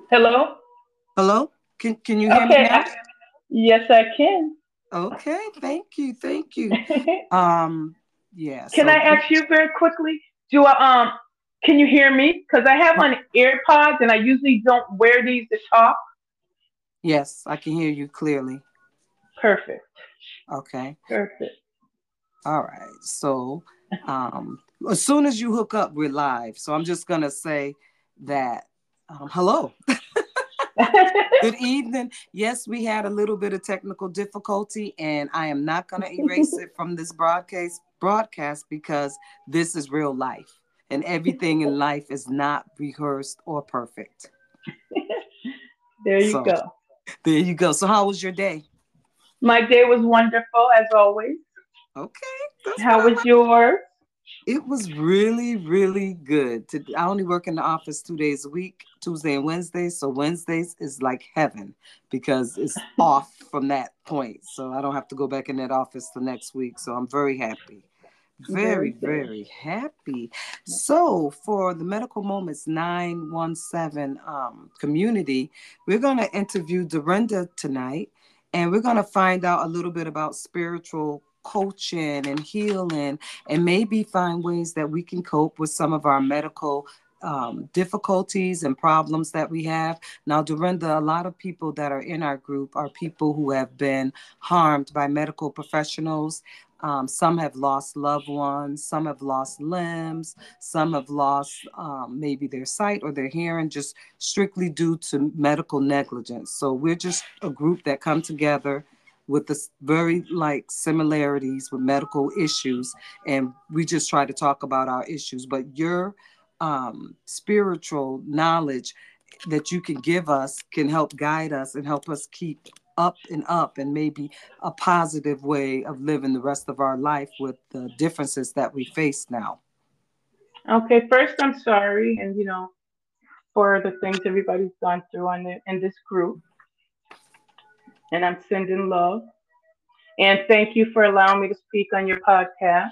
Hello? Hello? Can you hear me Okay. now? Yes, I can. Okay, thank you, thank you. Um, yeah, Can so I we ask you very quickly? Do I can you hear me? Because I have on AirPods and I usually don't wear these to talk. yes, I can hear you clearly. Perfect. Okay. Perfect. All right. So as soon as you hook up, we're live. So I'm just gonna say that hello. Good evening. Yes, we had a little bit of technical difficulty, and I am not going to erase it from this broadcast because this is real life, and everything in life is not rehearsed or perfect. There you So go. there you go. So how was your day? My day was wonderful as always. Okay, that's what How I was like. yours? It was really, really good. I only work in the office 2 days a week, Tuesday and Wednesdays. So Wednesdays is like heaven because it's off from that point. So I don't have to go back in that office the next week. So I'm very happy. Very, Very good. very happy. So for the Medical Moments 917 community, we're going to interview Dorinda tonight, and we're going to find out a little bit about spiritual coaching and healing, and maybe find ways that we can cope with some of our medical difficulties and problems that we have. Now, Dorinda, a lot of people that are in our group are people who have been harmed by medical professionals. Some have lost loved ones, some have lost limbs, some have lost maybe their sight or their hearing just strictly due to medical negligence. So we're just a group that come together with this very like similarities with medical issues, and we just try to talk about our issues. But your spiritual knowledge that you can give us can help guide us and help us keep up and maybe a positive way of living the rest of our life with the differences that we face now. Okay, first I'm sorry and for the things everybody's gone through in this group, and I'm sending love. And thank you for allowing me to speak on your podcast.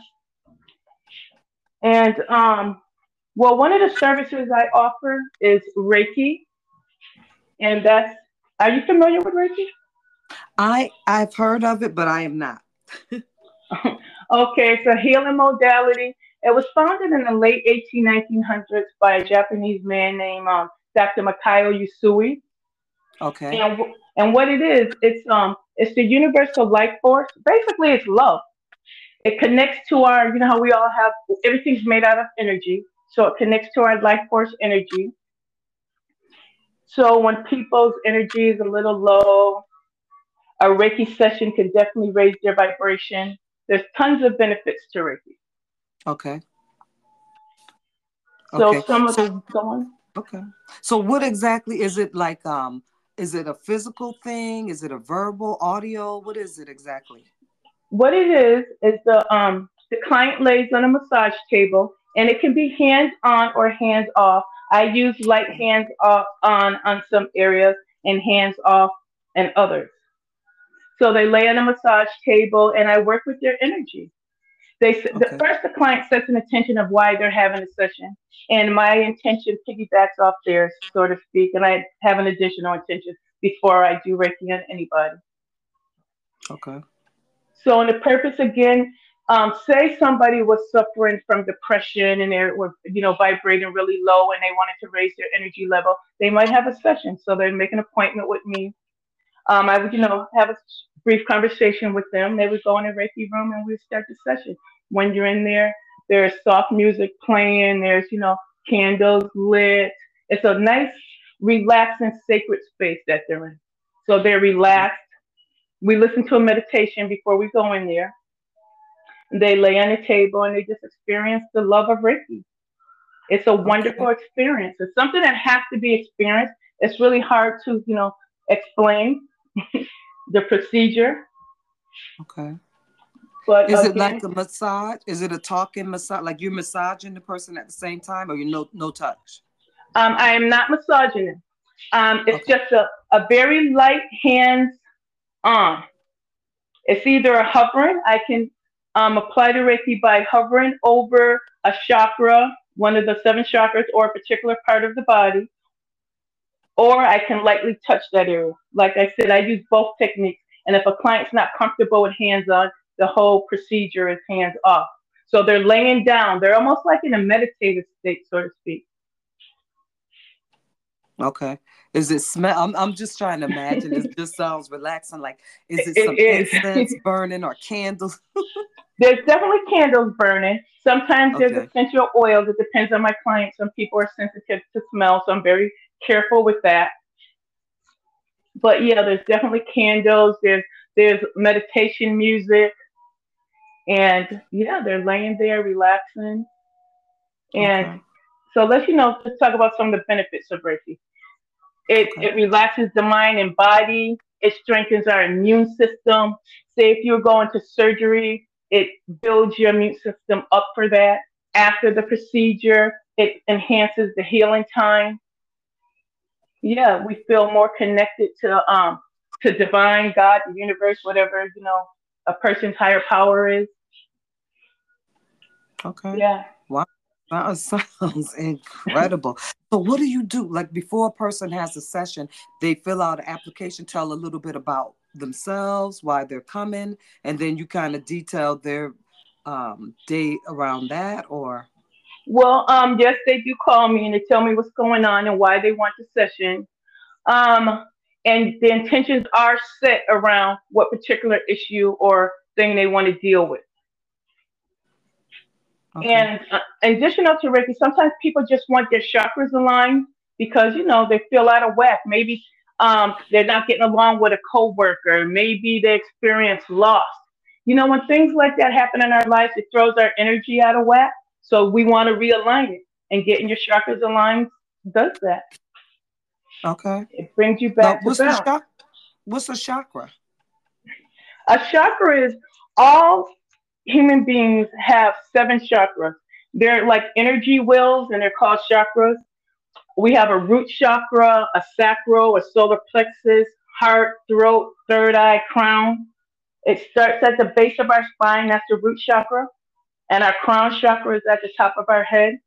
And well, one of the services I offer is Reiki, and that's. Are you familiar with Reiki? I've heard of it, but I am not. Okay, it's a healing modality. It was founded in the late 1900s by a Japanese man named Dr. Mikao Usui. Okay. And what it is, it's the universal life force. Basically, it's love. It connects to our, you know how we all have everything's made out of energy. So it connects to our life force energy. So when people's energy is a little low, a Reiki session can definitely raise their vibration. There's tons of benefits to Reiki. Okay. So Okay. some of So go on. okay. So what exactly is it like is it a physical thing? Is it a verbal, audio? What is it exactly? What it is the client lays on a massage table, and it can be hands on or hands off. I use light hands off on some areas and hands off in others. So they lay on a massage table, and I work with their energy. Okay. First the client sets an intention of why they're having a session, and my intention piggybacks off theirs, so to speak, and I have an additional intention before I do Reiki on anybody. Okay. So, in the purpose again, say somebody was suffering from depression and they were, vibrating really low and they wanted to raise their energy level, they might have a session. So they make an appointment with me. I would, have a brief conversation with them. They would go in a Reiki room and we'd start the session. When you're in there, there's soft music playing. There's, candles lit. It's a nice, relaxing, sacred space that they're in. So they're relaxed. We listen to a meditation before we go in there. They lay on the table and they just experience the love of Reiki. It's a Okay. wonderful experience. It's something that has to be experienced. It's really hard to, explain the procedure. Okay. But Is it like again, a massage? Is it a talking massage? Like you're massaging the person at the same time, or you no touch? I am not massaging them. It's Okay. just a very light hands on. It's either a hovering. I can apply the Reiki by hovering over a chakra, one of the seven chakras, or a particular part of the body, or I can lightly touch that area. Like I said, I use both techniques. And if a client's not comfortable with hands on, the whole procedure is hands off. So they're laying down. They're almost like in a meditative state, so to speak. Okay. Is it smell? I'm just trying to imagine. It just sounds relaxing. Like, is it some It is. incense burning or candles? There's definitely candles burning. Sometimes there's Okay. essential oils. It depends on my client. Some people are sensitive to smell, so I'm very careful with that. But yeah, there's definitely candles. There's meditation music, and yeah, they're laying there relaxing. And Okay. so let's talk about some of the benefits of Reiki. Okay. It relaxes the mind and body. It strengthens our immune system. Say if you're going to surgery, it builds your immune system up for that. After the procedure, it enhances the healing time. Yeah, we feel more connected to divine God, the universe, whatever, a person's higher power is. Okay. Yeah. Wow. That sounds incredible. So what do you do? Like before a person has a session, they fill out an application, tell a little bit about themselves, why they're coming, and then you kind of detail their day around that, or Well, yes, they do call me and they tell me what's going on and why they want the session. Um, and the intentions are set around what particular issue or thing they want to deal with. okay. And additional to Reiki, sometimes people just want their chakras aligned because they feel out of whack. Maybe they're not getting along with a coworker. Maybe they experience loss. When things like that happen in our lives, it throws our energy out of whack. So we want to realign it, and getting your chakras aligned does that. Okay. It brings you Now back to balance. what's a chakra? A chakra is all human beings have seven chakras. They're like energy wells and they're called chakras. We have a root chakra, a sacral, a solar plexus, heart, throat, third eye, crown. It starts at the base of our spine, that's the root chakra, and our crown chakra is at the top of our head.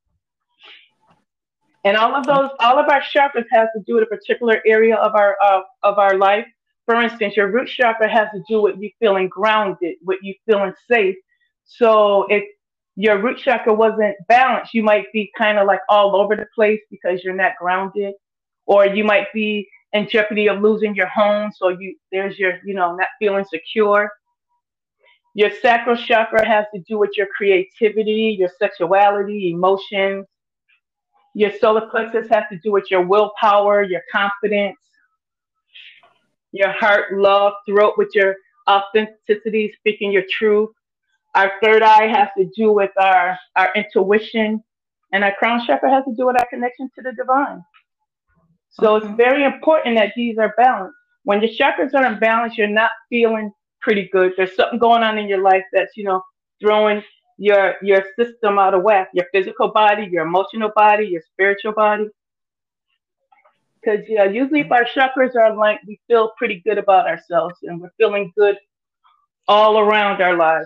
And all of our chakras have to do with a particular area of our life. For instance, your root chakra has to do with you feeling grounded, with you feeling safe. So if your root chakra wasn't balanced, you might be kind of like all over the place because you're not grounded, or you might be in jeopardy of losing your home. So there's your not feeling secure. Your sacral chakra has to do with your creativity, your sexuality, emotions. Your solar plexus has to do with your willpower, your confidence, your heart, love, throat with your authenticity, speaking your truth. Our third eye has to do with our intuition, and our crown chakra has to do with our connection to the divine. So it's Okay. very important that these are balanced. When your chakras aren't balanced, you're not feeling pretty good. There's something going on in your life that's throwing your system out of whack. Your physical body, your emotional body, your spiritual body. Because yeah, usually if our chakras are aligned, we feel pretty good about ourselves, and we're feeling good all around our lives.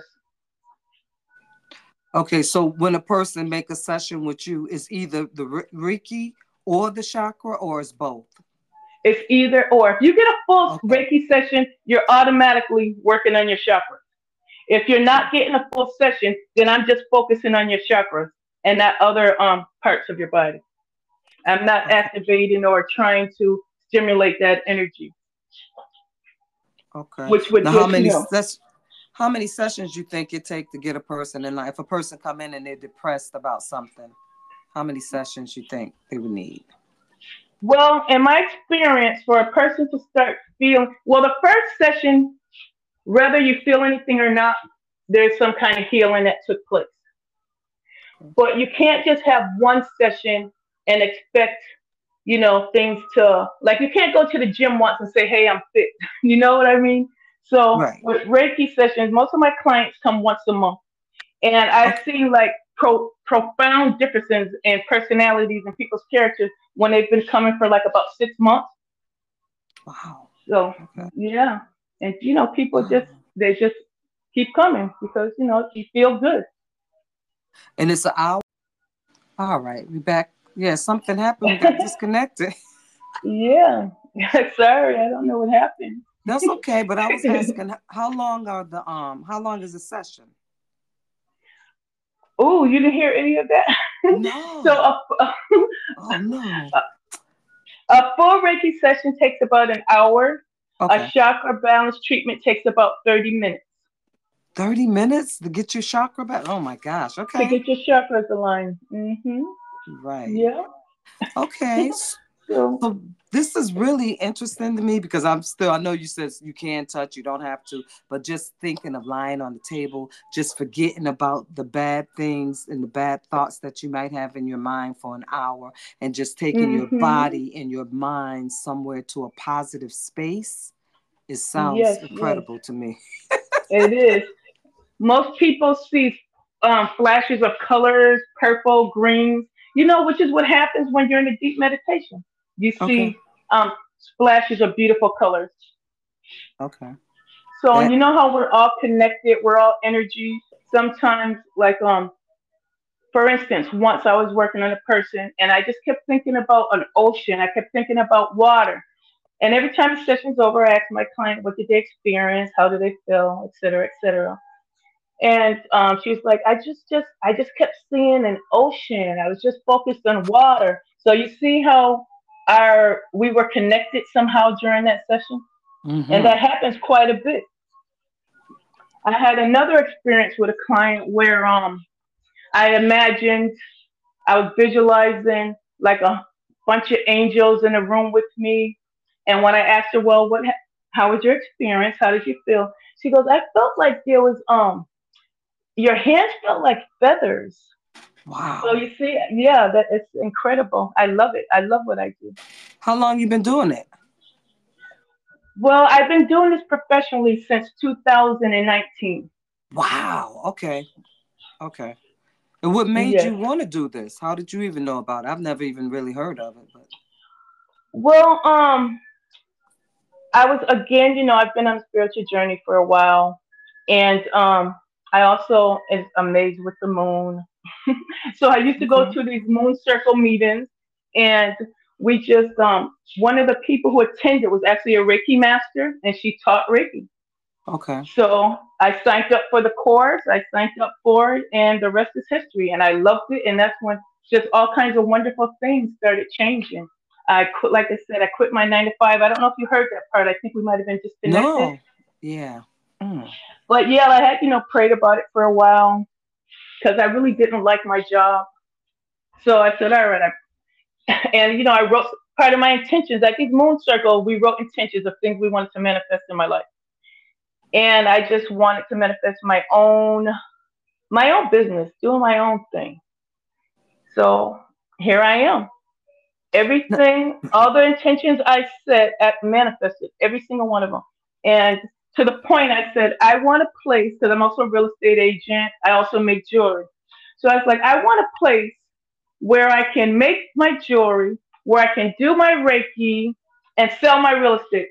Okay, so when a person make a session with you, it's either the Reiki or the chakra, or it's both. It's either or. If you get a full Okay. Reiki session, you're automatically working on your chakras. If you're not getting a full session, then I'm just focusing on your chakras and not other parts of your body. I'm not Okay. activating or trying to stimulate that energy, Okay. which would Now, just how many sessions you think it take to get a person in line? If a person come in and they're depressed about something, how many sessions you think they would need? well, in my experience, for a person to start feeling well, the first session, whether you feel anything or not, there's some kind of healing that took place. But you can't just have one session and expect, things to, like, you can't go to the gym once and say, hey, I'm fit. You know what I mean? So Right. with Reiki sessions, most of my clients come once a month. And I've Okay. seen like profound differences in personalities and people's characters when they've been coming for like about 6 months. Wow. So Okay. yeah. And people Wow. they just keep coming because, you feel good. And it's an hour. All right, we back. Yeah, something happened. We got disconnected. Yeah. Sorry, I don't know what happened. That's okay, but I was asking how long is the session? Oh, you didn't hear any of that? So No. Oh no. a full Reiki session takes about an hour. A Okay. chakra balance treatment takes about 30 minutes 30 minutes to get your chakra back. Oh my gosh. to Okay. get your chakras aligned. Right. Yeah. Okay. So, So this is really interesting to me because I know you said you can touch, you don't have to, but just thinking of lying on the table, just forgetting about the bad things and the bad thoughts that you might have in your mind for an hour and just taking your hmm body and your mind somewhere to a positive space. It sounds yes, yes, incredible to me. it is. Most people see flashes of colors, purple, greens, which is what happens when you're in a deep meditation. You Okay. see splashes of beautiful colors. Okay. So, and That you know how we're all connected, we're all energy. Sometimes, like, for instance, once I was working on a person and I just kept thinking about an ocean. I kept thinking about water. And every time the session's over, I ask my client, what did they experience? How did they feel? Et cetera, et cetera. And she was like, I just kept seeing an ocean. I was just focused on water. So you see how we were connected somehow during that session, and mm-hmm. that happens quite a bit. I had another experience with a client where I imagined I was visualizing like a bunch of angels in a room with me. And when I asked her, well, how was your experience? How did you feel? She goes, I felt like there was your hands felt like feathers. So Wow. you see, yeah, that it's incredible. I love it. I love what I do. How long you been doing it? Well, I've been doing this professionally since 2019. Wow. Okay. Okay. And what made Yes. you want to do this? How did you even know about it? I've never even really heard of it, but Well, I was again, I've been on a spiritual journey for a while, and I also is amazed with the moon. So I used to go okay. to these moon circle meetings, and we just one of the people who attended was actually a Reiki master, and she taught Reiki. Okay. So I signed up for the course. I signed up for it, and the rest is history. And I loved it. And that's when just all kinds of wonderful things started changing. I quit, like I said, I quit my 9 to 5. I don't know if you heard that part. I think we might have been disconnected. No. Yeah. Mm. But yeah, I had, prayed about it for a while because I really didn't like my job. So I said, all right. And, I wrote part of my intentions. At these moon circles, we wrote intentions of things we wanted to manifest in my life. And I just wanted to manifest my own business, doing my own thing. So here I am. No. Everything, all the intentions I set, at manifested every single one of them. And to the point, I said I want a place because I'm also a real estate agent. I also make jewelry. So I was like, I want a place where I can make my jewelry, where I can do my Reiki, and sell my real estate.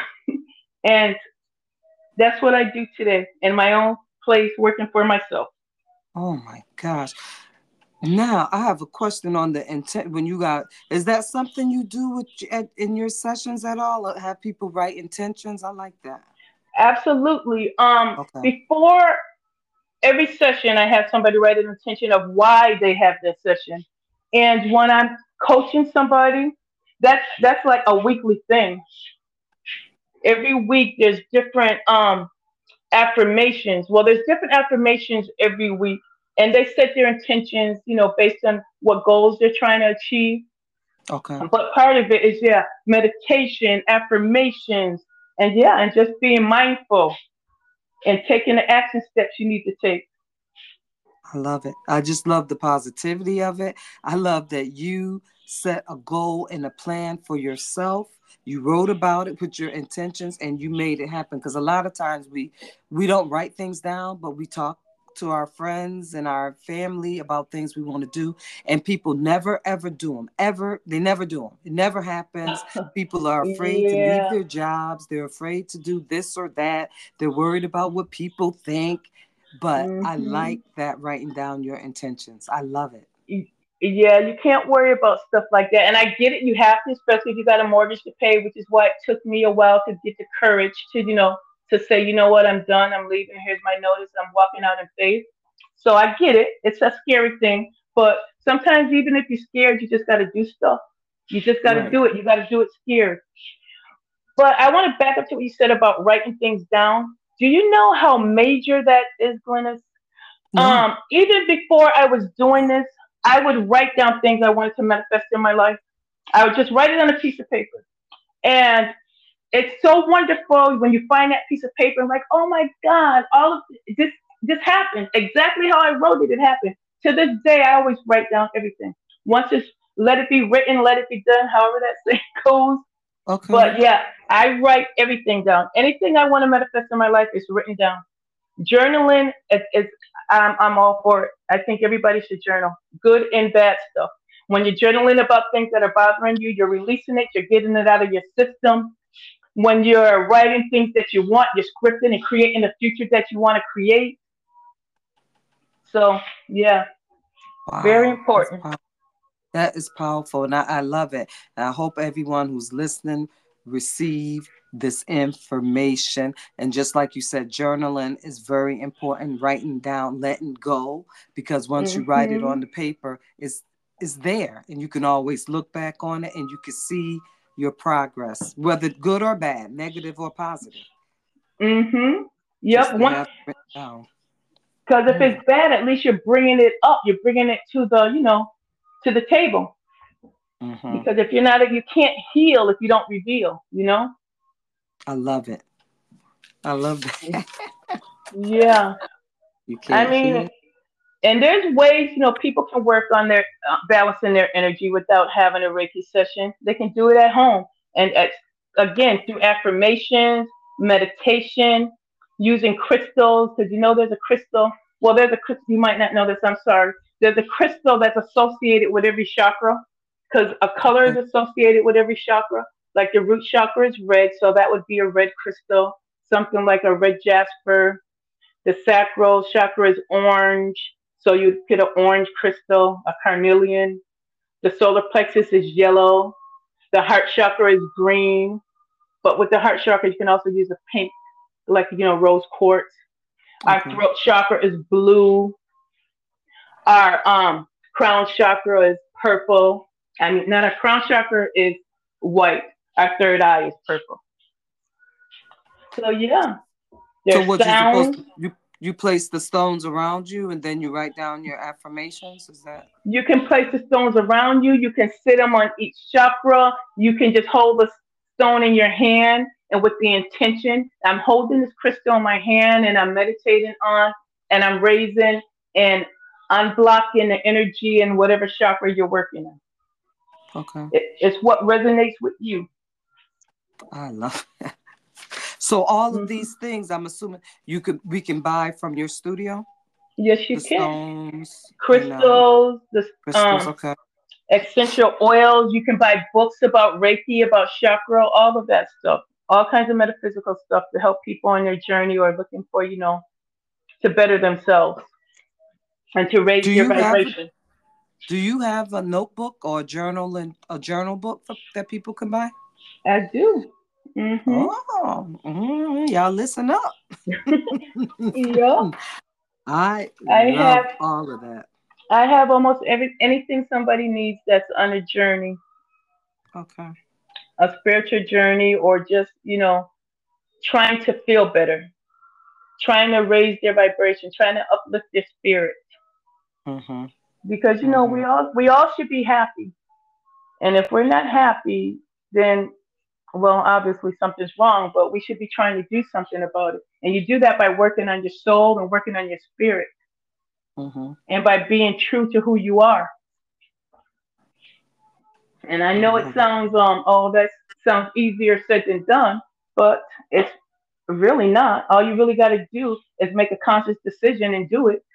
And that's what I do today in my own place, working for myself. Oh my gosh. Now I have a question on the intent. When you got, is that something you do in your sessions at all? Or have people write intentions? I like that. Absolutely. Okay. Before every session, I have somebody write an intention of why they have this session. And when I'm coaching somebody, that's like a weekly thing. Every week, there's different affirmations. Well, there's different affirmations every week, and they set their intentions, based on what goals they're trying to achieve. Okay. But part of it is, yeah, meditation, affirmations, and yeah, and just being mindful and taking the action steps you need to take. I love it. I just love the positivity of it. I love that you set a goal and a plan for yourself. You wrote about it, put your intentions, and you made it happen. Because a lot of times we don't write things down, but we talk to our friends and our family about things we want to do, and people never ever do them. Ever, they never do them. It never happens. People are afraid to leave Yeah. their jobs. They're afraid to do this or that. They're worried about what people think. But I hmm like that writing down your intentions. I love it. Yeah, you can't worry about stuff like that. And I get it, you have to, especially if you got a mortgage to pay, which is why it took me a while to get the courage to, to say, you know what, I'm done, I'm leaving, here's my notice, I'm walking out in faith. So I get it. It's a scary thing. But sometimes even if you're scared, you just gotta do stuff. You just gotta Right. do it. You gotta do it scared. But I want to back up to what you said about writing things down. Do you know how major that is, Glennis? No. Even before I was doing this, I would write down things I wanted to manifest in my life. I would just write it on a piece of paper. And it's so wonderful when you find that piece of paper and like, oh my God, all of this happened. Exactly how I wrote it, it happened. To this day, I always write down everything. Once it's let it be written, let it be done, however that saying goes. Okay. But yeah, I write everything down. Anything I want to manifest in my life is written down. Journaling is I'm all for it. I think everybody should journal, good and bad stuff. When you're journaling about things that are bothering you, you're releasing it, you're getting it out of your system. When you're writing things that you want, you're scripting and creating the future that you want to create. So yeah, very Wow. important. That is powerful, and I love it. And I hope everyone who's listening receive this information. And just like you said, journaling is very important. Writing down, letting go, because once you write it Mhm. on the paper, it's there, and you can always look back on it, and you can see your progress, whether good or bad, negative or positive. Mhm. Just Yep. to One, have it written down. because if Mm, it's bad, at least you're bringing it up. You're bringing it to to the table. hmm. Because if you're not, you can't heal if you don't reveal. I love it. I love that. Yeah. You I can't mean, hear. and there's ways, people can work on their balancing their energy without having a Reiki session. They can do it at home. And again, through affirmations, meditation, using crystals, because there's a crystal. Well, there's a crystal, you might not know this, I'm sorry. There's a crystal that's associated with every chakra, because a color is associated with every chakra. Like the root chakra is red, so that would be a red crystal, something like a red jasper. The sacral chakra is orange, so you get an orange crystal, a carnelian. The solar plexus is yellow. The heart chakra is green, but with the heart chakra, you can also use a pink, like rose quartz. Our Okay. throat chakra is blue. Our crown chakra is purple. I mean, not our crown chakra is white. Our third eye is purple. So yeah, So there's what you're supposed sound. to you place the stones around you and then you write down your affirmations? Is that You can place the stones around you. You can sit them on each chakra. You can just hold the stone in your hand and with the intention, I'm holding this crystal in my hand and I'm meditating on and I'm raising and unblocking the energy in whatever chakra you're working in. okay? It's what resonates with you. I love it. So all of Hmm. these things, I'm assuming we can buy from your studio, Yes, the you can. stones, Crystals, the crystals. Okay, essential oils. You can buy books about Reiki, about chakra, all of that stuff. All kinds of metaphysical stuff to help people on their journey or looking for, to better themselves and to do raise their you have vibration. do you have a notebook or a journal book that people can buy? I do. Hmm. Oh, y'all listen up. Yeah. I I have love all of that. I have almost anything somebody needs that's on a journey, Okay. a spiritual journey, or just, trying to feel better, trying to raise their vibration, trying to uplift their spirit. Mm-hmm. Because Mm-hmm. we all should be happy. And if we're not happy, then well, obviously something's wrong, but we should be trying to do something about it. And you do that by working on your soul and working on your spirit Mm-hmm. and by being true to who you are. And I I know it love it. sounds that sounds easier said than done, but it's really not. All you really got to do is make a conscious decision and do it.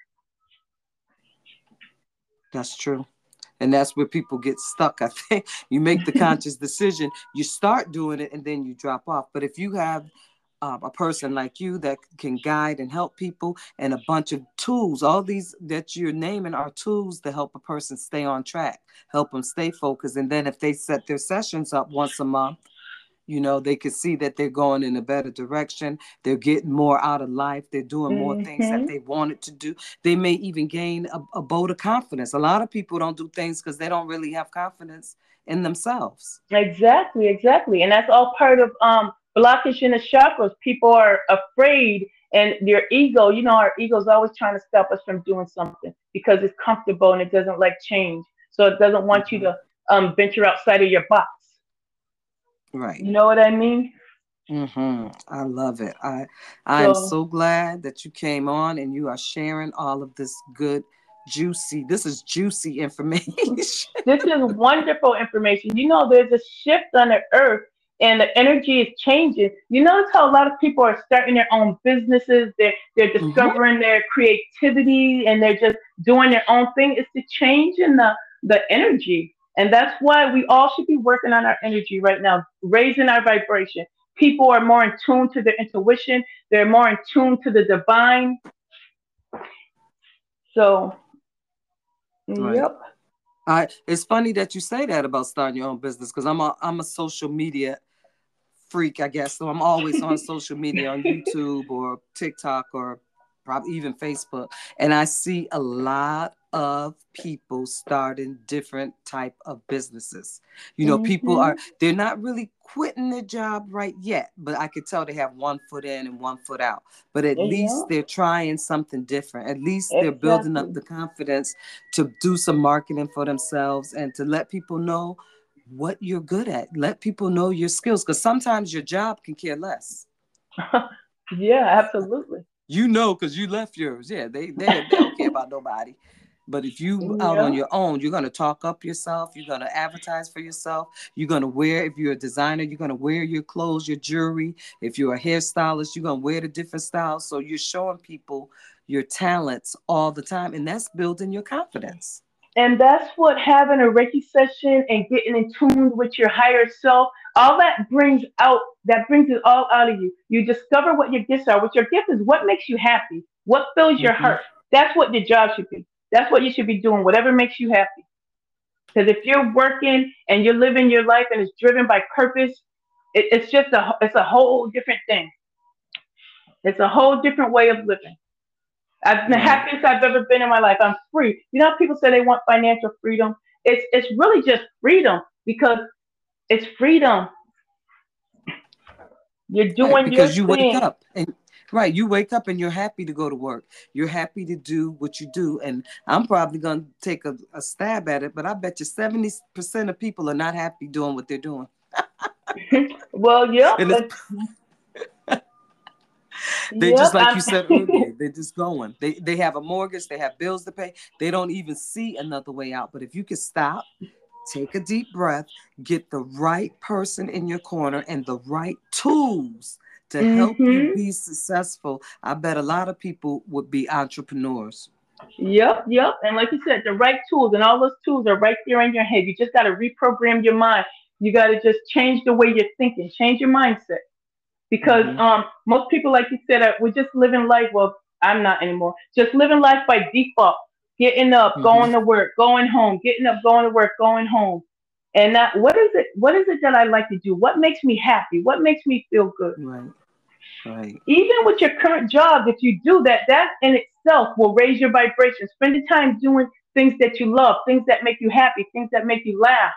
That's true. And that's where people get stuck. I think you make the conscious decision, you start doing it, and then you drop off. But if you have a person like you that can guide and help people, and a bunch of tools. All these that you're naming are tools to help a person stay on track, help them stay focused. And then if they set their sessions up once a month, they could see that they're going in a better direction. They're getting more out of life. They're doing more things that Mm-hmm. they wanted to do. They may even gain a boat of confidence. A lot of people don't do things because they don't really have confidence in themselves. Exactly, exactly. And that's all part of blockage in the chakras. People are afraid and their ego, our ego is always trying to stop us from doing something because it's comfortable and it doesn't like change. So it doesn't want you Hmm. to venture outside of your box. Right. You know what I mean? I love it. I am So so glad that you came on and you are sharing all of this good, juicy. This is juicy information. this is wonderful information. There's a shift on the earth and the energy is changing. You notice how a lot of people are starting their own businesses. They're Hmm. discovering their creativity and they're just doing their own thing. It's the change in the energy. And that's why we all should be working on our energy right now, raising our vibration. People are more in tune to their intuition. They're more in tune to the divine. So, Right. yep. It's funny that you say that about starting your own business because I'm a social media freak, I guess. So I'm always on social media, on YouTube or TikTok or probably even Facebook, and I see a lot of people starting different type of businesses. People Hmm. they're not really quitting their job right yet, but I could tell they have one foot in and one foot out. But at Yeah, least they're trying something different. At least they're building up exactly. the confidence to do some marketing for themselves and to let people know what you're good at. Let people know your skills because sometimes your job can care less. Yeah, absolutely. Because you left yours. Yeah, they don't care about nobody. But if you out on Yeah, your own, you're gonna talk up yourself. You're gonna advertise for yourself. You're gonna wear. If you're a designer, you're gonna wear your clothes, your jewelry. If you're a hairstylist, you're gonna wear the different styles. So you're showing people your talents all the time, and that's building your confidence. and that's what having a Reiki session and getting in tune with your higher self, all that brings out, that brings it all out of you. You discover what your gifts are. What your gift is, what makes you happy, what fills your Hmm. heart. That's what your job should be. That's what you should be doing, whatever makes you happy. Because if you're working and you're living your life and it's driven by purpose, it's a whole different thing. It's a whole different way of living. I've been the Right. happiest I've ever been in my life. I'm free. How people say they want financial freedom. It's really just freedom because it's freedom. You're Right, doing your because you wake thing. up and right, you wake up and you're happy to go to work. You're happy to do what you do. And I'm probably gonna take a stab at it, but I bet you 70% of people are not happy doing what they're doing. Well, yep, And it's they yep. just like you said earlier, they're just going. They have a mortgage, they have bills to pay, they don't even see another way out. But if you could stop, take a deep breath, get the right person in your corner and the right tools to help you Mhm. be successful, I bet a lot of people would be entrepreneurs. Yep, yep. And like you said, the right tools and all those tools are right there in your head. You just got to reprogram your mind. You got to just change the way you're thinking, change your mindset. Because Hmm. most people, like you said, we're just living life. Well, I'm not anymore. Just living life by default. Getting up, Hmm. going to work, going home. Getting up, going to work, going home. And that, what is it? What is it that I like to do? What makes me happy? What makes me feel good? Right, right. Even with your current job, if you do that, that in itself will raise your vibration. Spend the time doing things that you love, things that make you happy, things that make you laugh.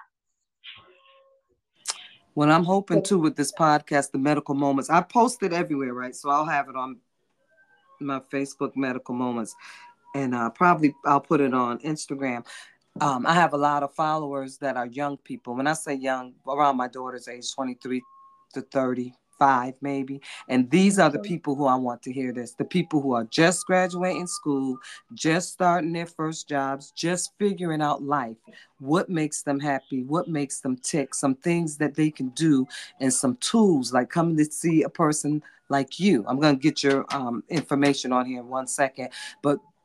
What I'm hoping too with this podcast, the medical moments, I post it everywhere, right? So I'll have it on my Facebook medical moments, and probably I'll put it on Instagram. I have a lot of followers that are young people. When I say young, around my daughter's age, 23 to 35 maybe. And these are the Okay. people who I want to hear this. The people who are just graduating school, just starting their first jobs, just figuring out life. What makes them happy? What makes them tick? Some things that they can do and some tools like coming to see a person like you. I'm going to get your information on here in 1 second. But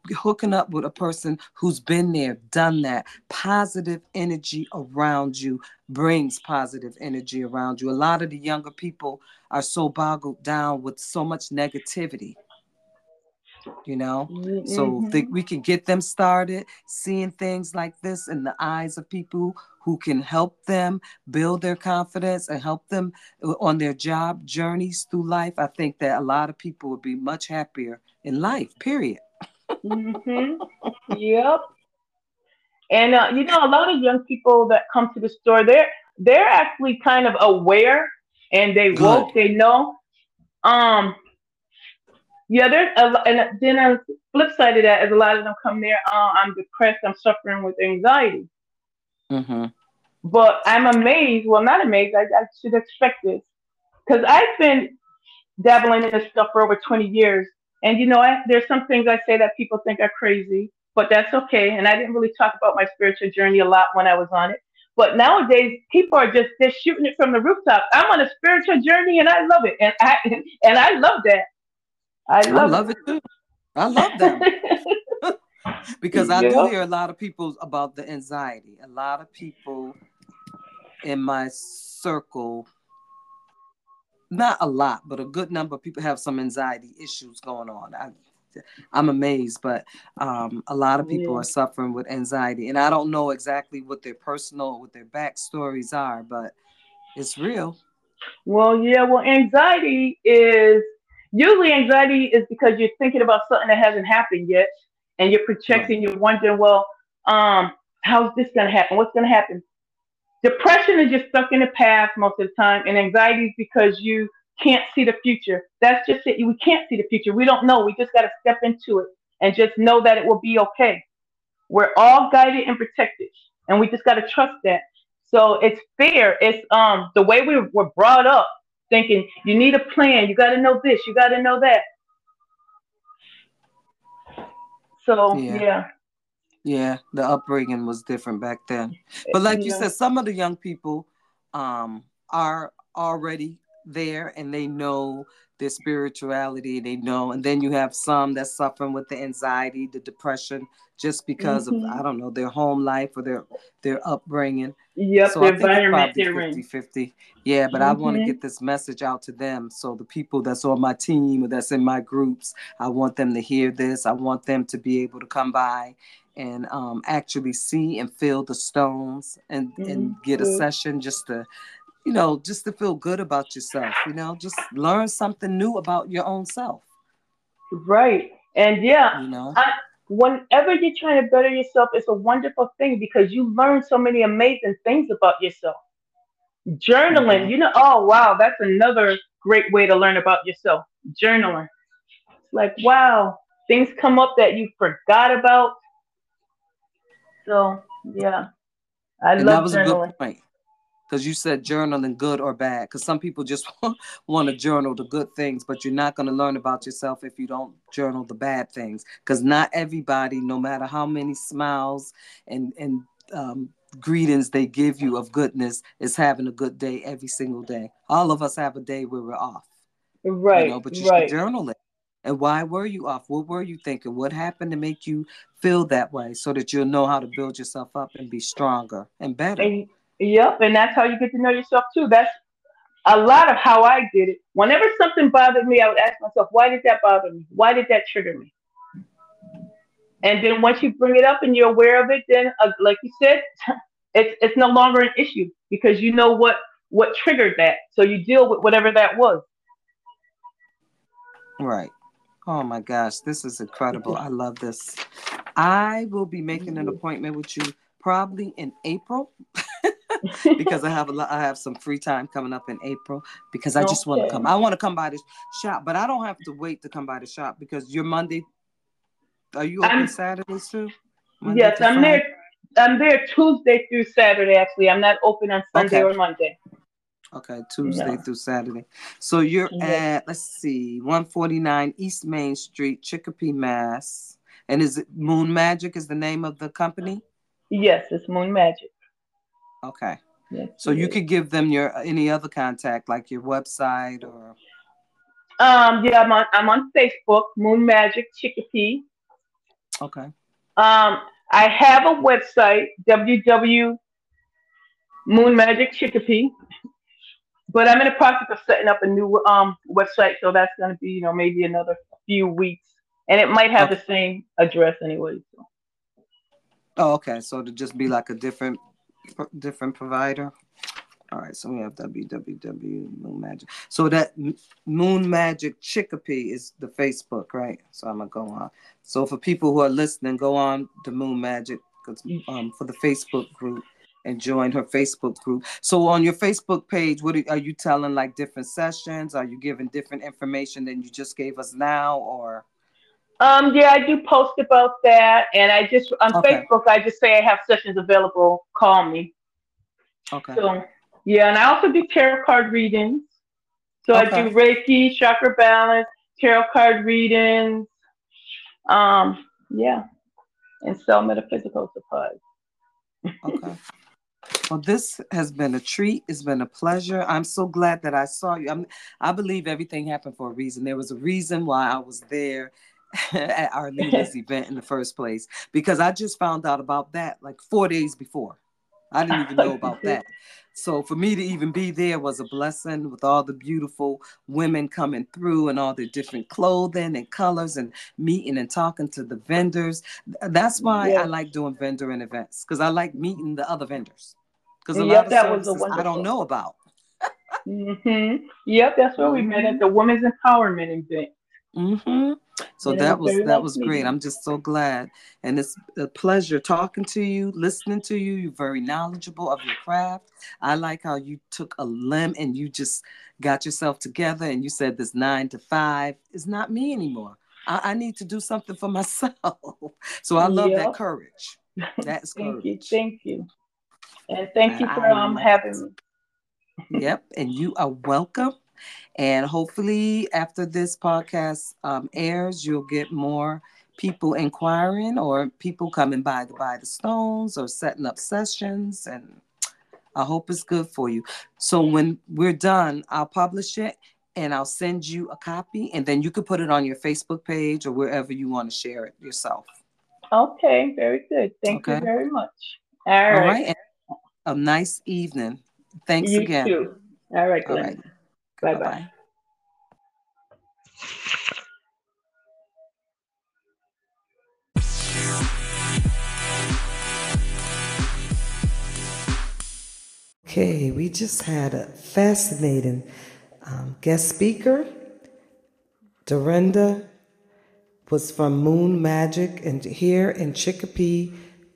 hooking up with a person who's been there, done that. Positive energy around you brings positive energy around you. A lot of the younger people are so boggled down with so much negativity, you know. So think Mm-hmm. we can get them started seeing things like this in the eyes of people who can help them build their confidence and help them on their job journeys through life. I think that a lot of people would be much happier in life, period. Mm-hmm. Yep. And a lot of young people that come to the store, they're actually kind of aware, and they Good. woke. They know. Um, yeah, and then on the flip side of that is a lot of them come there. I'm depressed. I'm suffering with anxiety. Mm-hmm. But I'm amazed. Well, not amazed. I should expect this because I've been dabbling in this stuff for over 20 years. And there's some things I say that people think are crazy, but that's okay. And I didn't really talk about my spiritual journey a lot when I was on it. But nowadays, people are just they're shooting it from the rooftop. I'm on a spiritual journey, and I love it, and I and I love that. I I love love it too. I love them it. because I do Yep. hear a lot of people about the anxiety. A lot of people in my circle, not a lot, but a good number of people have some anxiety issues going on. I'm amazed, but a lot of people Yeah. are suffering with anxiety, and I don't know exactly what their personal, what their backstories are, but it's real. Well, yeah. Well, anxiety is because you're thinking about something that hasn't happened yet, and you're Right. projecting. You're wondering, well, um, how's this gonna happen? What's gonna happen? Depression is just stuck in the past most of the time, and anxiety is because you can't see the future. That's just it. We can't see the future. We don't know. We just got to step into it and just know that it will be okay. We're all guided and protected, and we just got to trust that. So it's fair. It's the way we were brought up, thinking you need a plan. You got to know this. You got to know that. So Yeah. yeah, Yeah, the upbringing was different back then. But like you yeah. said, some of the young people are already there and they know their spirituality, they know. And then you have some that's suffering with the anxiety, the depression, just because of, Hmm. I don't know, their home life or their upbringing. Yep, So the I think it's environment probably they're in. 50-50. Yeah, but I want to Hmm. get this message out to them. So the people that's on my team or that's in my groups, I want them to hear this. I want them to be able to come by and actually see and feel the stones and get a Good. session just to, just to feel good about yourself, just learn something new about your own self, Right. And yeah, you know? I, whenever you're trying to better yourself, it's a wonderful thing because you learn so many amazing things about yourself. Journaling, Hmm. oh wow, that's another great way to learn about yourself. Journaling. It's like, wow, things come up that you forgot about. So yeah, I And that love was a good journaling. point. Because you said journaling good or bad. Because some people just want to journal the good things, but you're not going to learn about yourself if you don't journal the bad things. Because not everybody, no matter how many smiles and um, greetings they give you of goodness, is having a good day every single day. All of us have a day where we're off, Right, but you should right. journal it. And why were you off? What were you thinking? What happened to make you feel that way so that you'll know how to build yourself up and be stronger and better? And yep, and that's how you get to know yourself too. That's a lot of how I did it. Whenever something bothered me, I would ask myself, why did that bother me? Why did that trigger me? And then once you bring it up and you're aware of it, then like you said, it's no longer an issue because you know what triggered that. So you deal with whatever that was. Right. Oh my gosh, this is incredible. I love this. I will be making an appointment with you probably in April because I have some free time coming up in April because I just want to come. Okay. I want to come by the shop, but I don't have to wait to come by the shop because you're Monday. Are you open I'm Saturdays too? Monday yes, through Friday? I'm there Tuesday through Saturday. Actually, I'm not open on Sunday Okay. or Monday. Okay, Tuesday No. through Saturday. So you're Yes. at, let's see, 149 East Main Street, Chicopee, Mass. And is it Moon Magic is the name of the company? Yes, it's Moon Magic. Okay. Yes, So it you is. could give them your any other contact, like your website or Yeah, I'm on Facebook, Moon Magic Chicopee. Okay. I have a website, www Moon Magic Chicopee, but I'm in the process of setting up a new website, so that's going to be maybe another few weeks, and it might have Okay. the same address anyway. So. Oh, okay. So to just be like a different provider. All right. So we have www Moon Magic. So that Moon Magic Chicopee is the Facebook, right? So I'm gonna go on. So for people who are listening, go on the Moon Magic for the Facebook group and join her Facebook group. So on your Facebook page, are you telling like different sessions? Are you giving different information than you just gave us now, or? Yeah, I do post about that, and I just on Okay. Facebook I just say I have sessions available. Call me. Okay. So yeah, and I also do tarot card readings. So I Okay. do Reiki, chakra balance, tarot card readings. Yeah, and sell metaphysical supplies. Okay. Well, this has been a treat. It's been a pleasure. I'm so glad that I saw you. I believe everything happened for a reason. There was a reason why I was there at Arlita's event in the first place, because I just found out about that like 4 days before. I didn't even know about that. So for me to even be there was a blessing, with all the beautiful women coming through and all the different clothing and colors, and meeting and talking to the vendors. That's why I Yes. like doing vendor and events, because I like meeting the other vendors, because a lot Yep, of that was a services I don't wonderful. know about. Yep, that's where we met at Hmm. the Women's Empowerment event. Hmm. So And it was very that nice was meeting great. you. I'm just so glad, and it's a pleasure talking to you, listening to you. You're very knowledgeable of your craft. I like how you took a limb and you just got yourself together, and you said this 9 to 5 is not me anymore. I need to do something for myself. So I love that Yep. courage. That's Thank you. courage. Thank you. And thank you for I love having it. me. Yep, and you are welcome. And hopefully, after this podcast airs, you'll get more people inquiring, or people coming by to buy the stones, or setting up sessions. And I hope it's good for you. So when we're done, I'll publish it and I'll send you a copy, and then you can put it on your Facebook page or wherever you want to share it yourself. Okay, very good. Thank you Okay. very much. All All right. right. And a nice evening. Thanks You again. too. All right, All right. Glenn. Bye Bye bye. bye. Okay, we just had a fascinating guest speaker. Dorinda was from Moon Magic and here in Chicopee,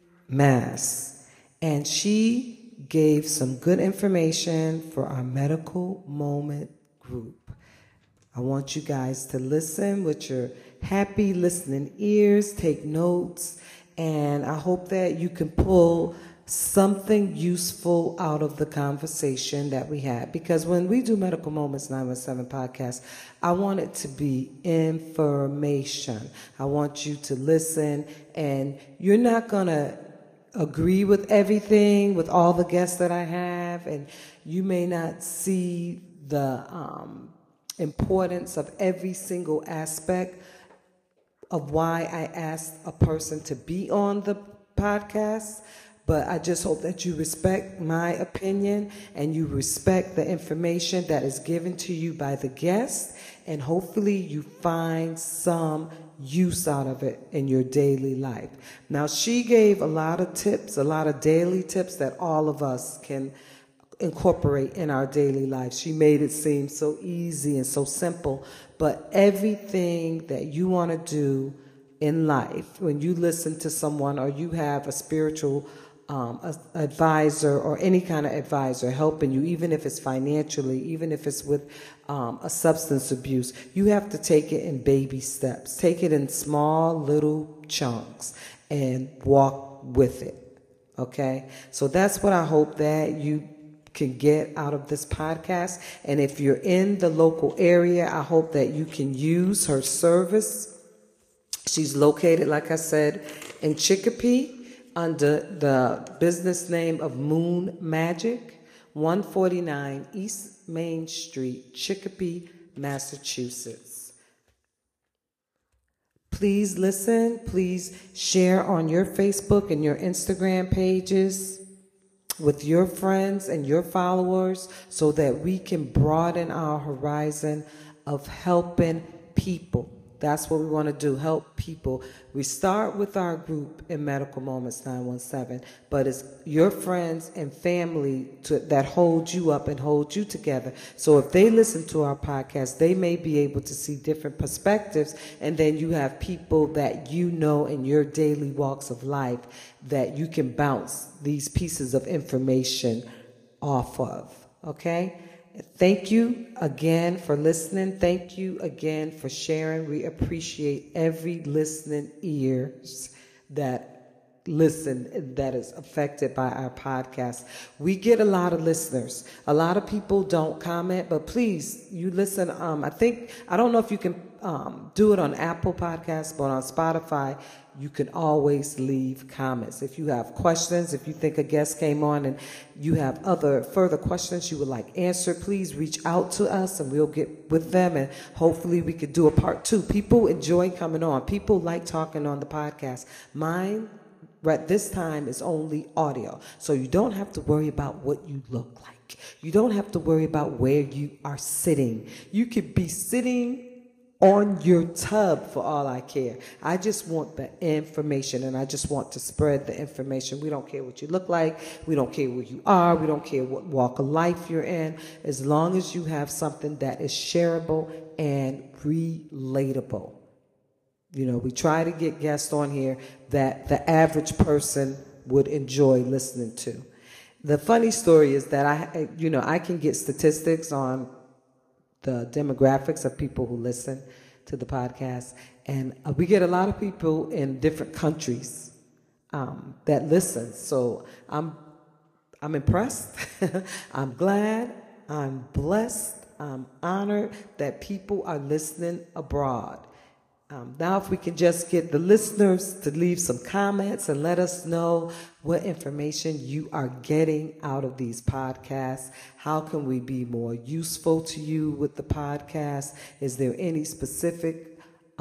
Mass. And she gave some good information for our medical moment group. I want you guys to listen with your happy listening ears, take notes, and I hope that you can pull something useful out of the conversation that we had. Because when we do Medical Moments 917 podcast, I want it to be information. I want you to listen, and you're not going to agree with everything, with all the guests that I have, and you may not see the importance of every single aspect of why I asked a person to be on the podcast. But I just hope that you respect my opinion and you respect the information that is given to you by the guest, and hopefully you find some use out of it in your daily life. Now, she gave a lot of tips, a lot of daily tips that all of us can incorporate in our daily life. She made it seem so easy and so simple, but everything that you want to do in life, when you listen to someone or you have a spiritual advisor or any kind of advisor helping you, even if it's financially, even if it's with a substance abuse, you have to take it in baby steps. Take it in small little chunks and walk with it. Okay? So that's what I hope that you can get out of this podcast. And if you're in the local area, I hope that you can use her service. She's located, like I said, in Chicopee under the business name of Moon Magic, 149 East Main Street, Chicopee, Massachusetts. Please please listen. Please share on your Facebook and your Instagram pages with your friends and your followers so that we can broaden our horizon of helping people. That's what we want to do, help people. We start with our group in Medical Moments 917, but it's your friends and family that hold you up and hold you together. So if they listen to our podcast, they may be able to see different perspectives, and then you have people that you know in your daily walks of life that you can bounce these pieces of information off of, okay? Thank you again for listening. Thank you again for sharing. We appreciate every listening ears that listen, that is affected by our podcast. We get a lot of listeners. A lot of people don't comment, but please, you listen. I don't know if you can do it on Apple Podcasts, but on Spotify, you can always leave comments. If you have questions, if you think a guest came on and you have further questions you would like answered, please reach out to us and we'll get with them, and hopefully we could do a part 2. People enjoy coming on. People like talking on the podcast. Mine, right this time, is only audio. So you don't have to worry about what you look like. You don't have to worry about where you are sitting. You could be sitting on your tub for all I care. I just want the information, and I just want to spread the information. We don't care what you look like. We don't care where you are. We don't care what walk of life you're in. As long as you have something that is shareable and relatable. You know, we try to get guests on here that the average person would enjoy listening to. The funny story is that I can get statistics on the demographics of people who listen to the podcast, and we get a lot of people in different countries that listen. So I'm impressed. I'm glad. I'm blessed. I'm honored that people are listening abroad. Now, if we can just get the listeners to leave some comments and let us know what information you are getting out of these podcasts. How can we be more useful to you with the podcast? Is there any specific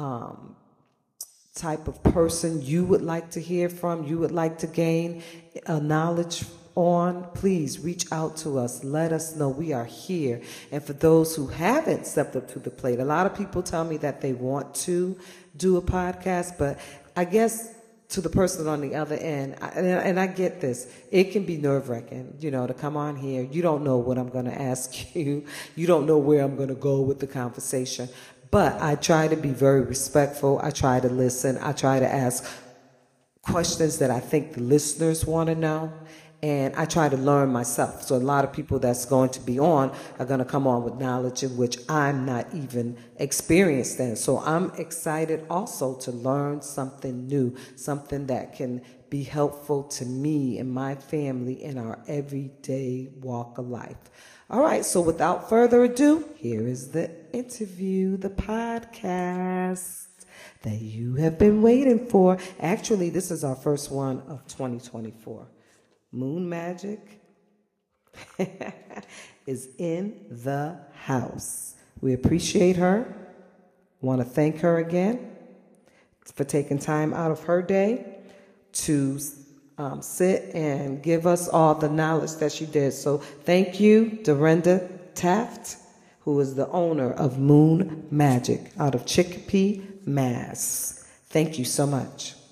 type of person you would like to hear from, you would like to gain knowledge on? Please reach out to us. Let us know. We are here. And for those who haven't stepped up to the plate, a lot of people tell me that they want to do a podcast, but I guess to the person on the other end, and I get this, it can be nerve-wracking, to come on here. You don't know what I'm going to ask you. You don't know where I'm going to go with the conversation. But I try to be very respectful. I try to listen. I try to ask questions that I think the listeners want to know. And I try to learn myself. So a lot of people that's going to be on are going to come on with knowledge in which I'm not even experienced in. So I'm excited also to learn something new, something that can be helpful to me and my family in our everyday walk of life. All right, so without further ado, here is the interview, the podcast that you have been waiting for. Actually, this is our first one of 2024. Moon Magic is in the house. We appreciate her. Want to thank her again for taking time out of her day to sit and give us all the knowledge that she did. So thank you, Dorinda Taft, who is the owner of Moon Magic out of Chicopee, Mass. Thank you so much.